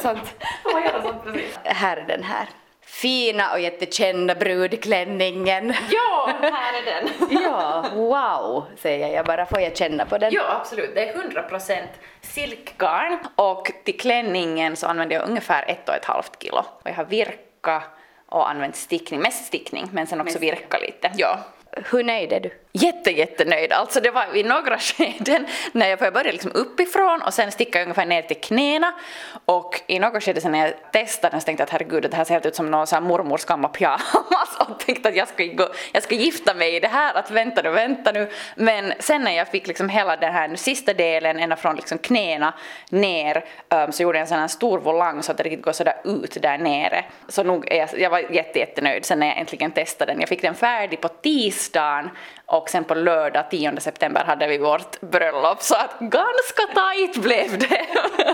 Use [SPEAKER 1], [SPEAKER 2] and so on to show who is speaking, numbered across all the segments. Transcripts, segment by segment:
[SPEAKER 1] sånt.
[SPEAKER 2] Får man göra sånt precis?
[SPEAKER 1] Här är den här. Fina och jättekända brudklänningen.
[SPEAKER 2] Ja, här är den.
[SPEAKER 1] Ja, wow, säger jag bara. Får jag känna på den?
[SPEAKER 2] Ja, absolut. Det är 100% silkgarn. Och till klänningen så använder jag ungefär 1,5 kilo. Och jag har virka och använt stickning. Mest stickning, men sen också virka lite. Ja.
[SPEAKER 1] Hur nöjd är du?
[SPEAKER 2] Jättenöjd. Alltså det var i några skeden när jag började liksom uppifrån och sen stickade jag ungefär ner till knäna. Och i några skeden sen när jag testade så tänkte jag att herregud, det här ser helt ut som någon sån här mormors gamla pyjamas. Och tänkte att jag ska gifta mig i det här, att vänta nu. Men sen när jag fick liksom hela den här sista delen ända från liksom knäna ner så gjorde jag en sån här stor volang så att det riktigt går sådär ut där nere. Så nog jag var jättenöjd sen när jag äntligen testade den. Jag fick den färdig på tisdagen. Och sen på lördag 10 september hade vi vårt bröllop så att ganska tajt blev det.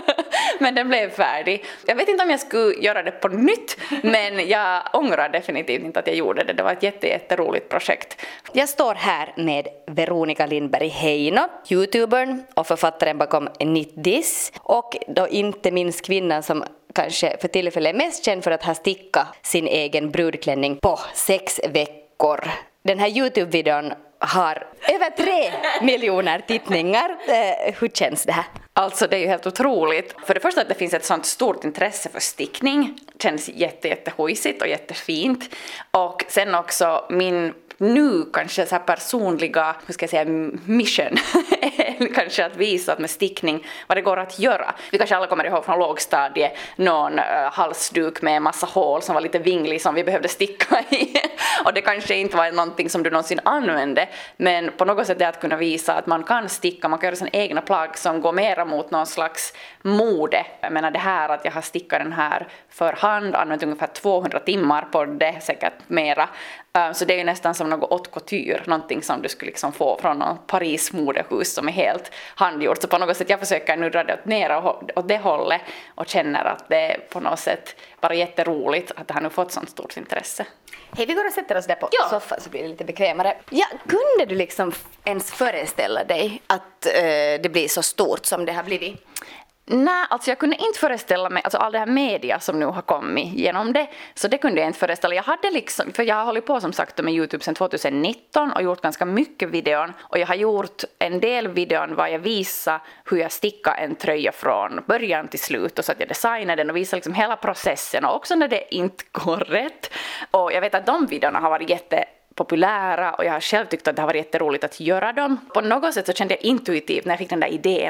[SPEAKER 2] Men den blev färdig. Jag vet inte om jag skulle göra det på nytt, men jag ångrar definitivt inte att jag gjorde det. Det var ett jätteroligt projekt.
[SPEAKER 1] Jag står här med Veronica Lindberg Heino, YouTubern och författaren bakom Knit This. Och då inte minst kvinnan som kanske för tillfället är mest känd för att ha stickat sin egen brudklänning på 6 veckor. Den här YouTube-videon har över 3 miljoner tittningar. Hur känns det här?
[SPEAKER 2] Alltså det är ju helt otroligt. För det första att det finns ett sånt stort intresse för stickning. Känns jättehojsigt och jättefint. Och sen också min nu kanske så här personliga, hur ska jag säga, mission kanske att visa att med stickning vad det går att göra. Vi kanske alla kommer ihåg från lågstadiet någon halsduk med en massa hål som var lite vinglig som vi behövde sticka i. Och det kanske inte var någonting som du någonsin använde, men på något sätt är att kunna visa att man kan sticka, man kan göra sina egna plagg som går mera mot någon slags mode. Jag menar det här att jag har stickat den här för hand, använt ungefär 200 timmar på det, säkert mera. Så det är ju nästan som något haute couture, någonting som du skulle liksom få från någon Paris modehus som är helt handgjort. Så på något sätt jag försöker nu dra det åt det hållet och känner att det är på något sätt bara jätteroligt att det har nu fått sånt stort intresse.
[SPEAKER 1] Hej, vi går och sätter oss där på soffan så blir det lite bekvämare. Ja, kunde du liksom ens föreställa dig att det blir så stort som det har blivit?
[SPEAKER 2] Nej, alltså jag kunde inte föreställa mig, alltså all det här media som nu har kommit genom det, så det kunde jag inte föreställa. Jag hade liksom, för jag har hållit på som sagt med YouTube sedan 2019 och gjort ganska mycket videon. Och jag har gjort en del videon var jag visar hur jag stickar en tröja från början till slut och så att jag designar den och visar liksom hela processen och också när det inte går rätt. Och jag vet att de videorna har varit jättepopulära och jag har själv tyckt att det har varit jätteroligt att göra dem. På något sätt så kände jag intuitivt när jag fick den där idén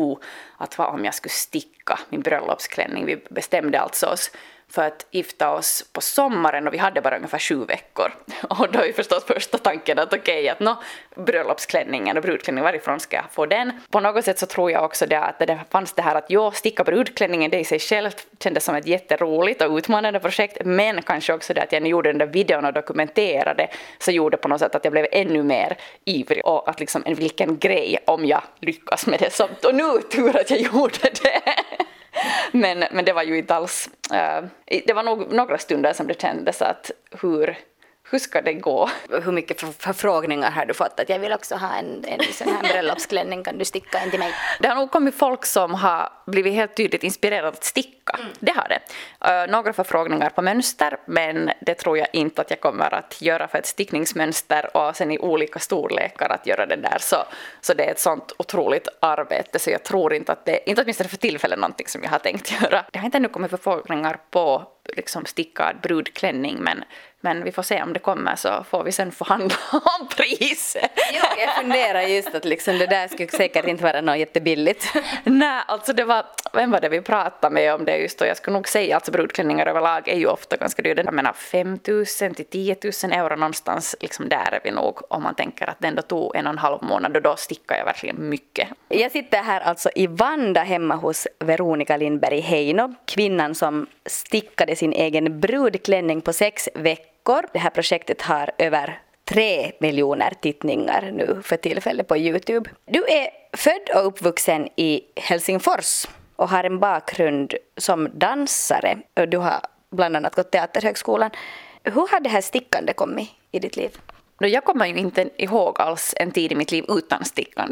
[SPEAKER 2] att vad om jag skulle sticka min bröllopsklänning. Vi bestämde alltså oss för att gifta oss på sommaren och vi hade bara ungefär 7 veckor. Och då är ju förstås första tanken att bröllopsklänningen och brudklänningen, varifrån ska jag få den? På något sätt så tror jag också att det fanns det här att jag sticka brudklänningen, det i sig själv kändes som ett jätteroligt och utmanande projekt, men kanske också det att jag gjorde den där videon och dokumenterade så gjorde på något sätt att jag blev ännu mer ivrig och att liksom vilken grej om jag lyckas med det. Och nu tur att jag gjorde det. Men det var ju inte alls, det var nog några stunder som det kändes att hur ska det gå?
[SPEAKER 1] Hur mycket förfrågningar har du fått att jag vill också ha en sån här bröllopsklänning, kan du sticka en till mig?
[SPEAKER 2] Det har nog kommit folk som har blivit helt tydligt inspirerade att sticka. Det har det. Några förfrågningar på mönster, men det tror jag inte att jag kommer att göra för ett stickningsmönster och sen i olika storlekar att göra det där. Så det är ett sånt otroligt arbete så jag tror inte att det, inte åtminstone för tillfället någonting som jag har tänkt göra. Det har inte ännu kommit förfrågningar på liksom stickad brudklänning, men vi får se om det kommer så får vi sen förhandla om priset.
[SPEAKER 1] Ja, jag funderar just att liksom det där skulle säkert inte vara något jättebilligt.
[SPEAKER 2] Nej, alltså vem var det vi pratade med om det just och jag skulle nog säga att brudklänningar överlag är ju ofta ganska dyra. Jag menar 5 000 till 10 000 euro någonstans, liksom där är vi nog om man tänker att det ändå tog 1,5 månad och då stickar jag verkligen mycket.
[SPEAKER 1] Jag sitter här alltså i Vanda hemma hos Veronica Lindberg Heino, kvinnan som stickade sin egen brudklänning på 6 veckor. Det här projektet har över 3 miljoner tittningar nu för tillfället på YouTube. Du är född och uppvuxen i Helsingfors och har en bakgrund som dansare. Du har bland annat gått teaterhögskolan. Hur har det här stickande kommit i ditt liv?
[SPEAKER 2] Jag kommer ju inte ihåg alls en tid i mitt liv utan stickande.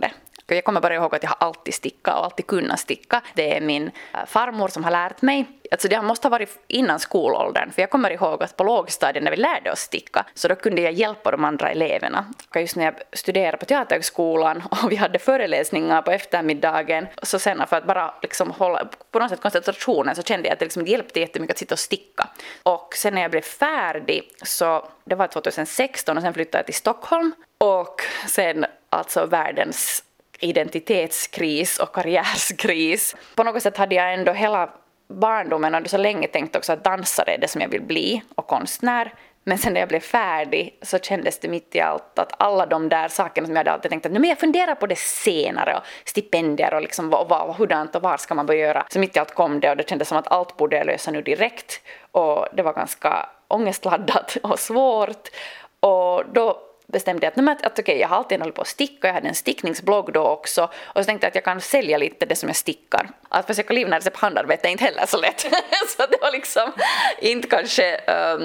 [SPEAKER 2] Jag kommer bara ihåg att jag har alltid stickat och alltid kunnat sticka. Det är min farmor som har lärt mig. Alltså det måste ha varit innan skolåldern, för jag kommer ihåg att på lågstadien när vi lärde oss sticka, så då kunde jag hjälpa de andra eleverna. Och just när jag studerade på teaterhögskolan och vi hade föreläsningar på eftermiddagen, så sen för att bara liksom hålla på något sätt koncentrationen, så kände jag att det liksom hjälpte jättemycket att sitta och sticka. Och sen när jag blev färdig, så det var 2016, och sen flyttade jag till Stockholm, och sen alltså världens identitetskris och karriärskris. På något sätt hade jag ändå hela barndomen och så länge tänkt också att dansare är det som jag vill bli och konstnär. Men sen när jag blev färdig så kändes det mitt i allt att alla de där sakerna som jag hade alltid tänkt att men jag funderar på det senare, och stipendier och liksom hurdant och var ska man börja göra. Så mitt i allt kom det, och det kändes som att allt borde jag lösa nu direkt, och det var ganska ångestladdat och svårt. Och då bestämde jag att okej, jag har alltid hållit på att sticka. Jag hade en stickningsblogg då också. Och så tänkte jag att jag kan sälja lite det som jag stickar. Att försöka livnära sig på handarbete är inte heller så lätt. Så det var liksom inte kanske...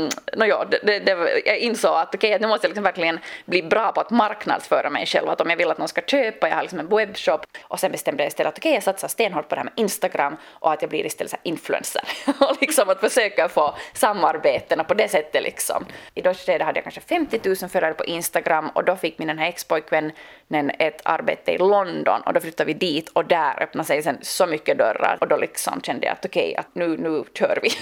[SPEAKER 2] jag insåg att okej, nu måste jag liksom verkligen bli bra på att marknadsföra mig själv. Att om jag vill att någon ska köpa, jag har liksom en webbshop. Och sen bestämde jag istället att okej, jag satsar stenhårt på det här med Instagram. Och att jag blir istället så här influencer. Och liksom att försöka få samarbeten på det sättet liksom. I då hade jag kanske 50 000 följare på Instagram, och då fick min den här ex-pojkvännen ett arbete i London, och då flyttade vi dit, och där öppnade sig sen så mycket dörrar, och då liksom kände jag att okej, att nu kör vi.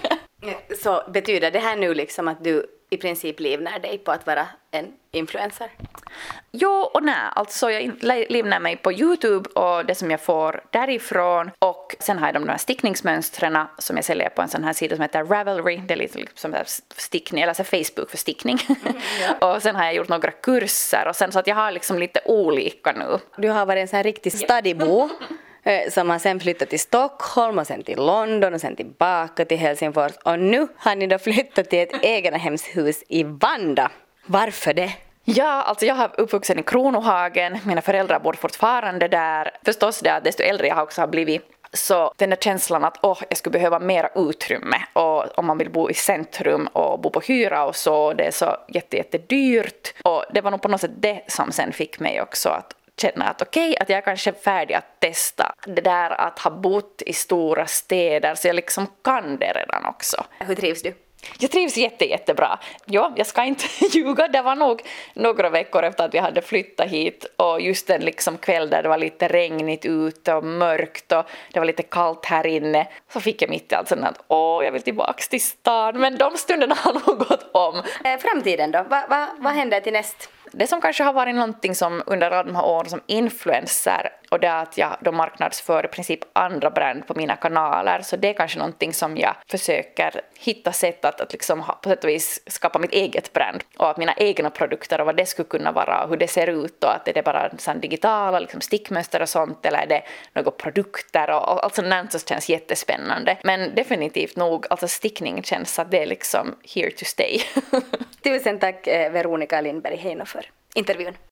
[SPEAKER 1] Så betyder det här nu liksom att du i princip livnär dig på att vara en influencer?
[SPEAKER 2] Jo och nej, alltså jag livnär mig på YouTube och det som jag får därifrån, och sen har jag de här stickningsmönstren som jag säljer på en sån här sida som heter Ravelry, det är lite som stickning, eller så Facebook för stickning. Och sen har jag gjort några kurser, och sen så att jag har liksom lite olika nu.
[SPEAKER 1] Du har varit en sån här riktig studybo som har sen flyttat till Stockholm och sen till London och sen tillbaka till Helsingfors, och nu har ni då flyttat till ett egenhemshus i Vanda. Varför det?
[SPEAKER 2] Ja, alltså jag har uppvuxen i Kronohagen, mina föräldrar bor fortfarande där. Förstås det att desto äldre jag också har blivit, så den där känslan att jag skulle behöva mera utrymme, och om man vill bo i centrum och bo på hyra och så, det är så jättedyrt, och det var nog på något sätt det som sen fick mig också att känna att okej, att jag är kanske färdig att testa det där att ha bott i stora städer, så jag liksom kan det redan också.
[SPEAKER 1] Hur trivs du?
[SPEAKER 2] Jag trivs jättebra. Ja, jag ska inte ljuga. Det var nog några veckor efter att vi hade flyttat hit, och just en liksom kväll där det var lite regnigt ute och mörkt och det var lite kallt här inne, så fick jag mitt i allt sånt att jag vill tillbaka till stan. Men de stunderna har nog gått om.
[SPEAKER 1] Framtiden då? Vad händer till näst?
[SPEAKER 2] Det som kanske har varit någonting som under alla de här åren som influencer, och det är att jag då marknadsför i princip andra brand på mina kanaler, så det är kanske någonting som jag försöker hitta sätt att liksom på sätt och vis skapa mitt eget brand, och att mina egna produkter och vad det skulle kunna vara och hur det ser ut, och att är det bara sån digitala liksom stickmönster och sånt, eller är det några produkter och allt sånt som känns jättespännande. Men definitivt nog, alltså stickning känns att det är liksom here to stay.
[SPEAKER 1] Tusen tack Veronica Lindberg Heino för intervjun.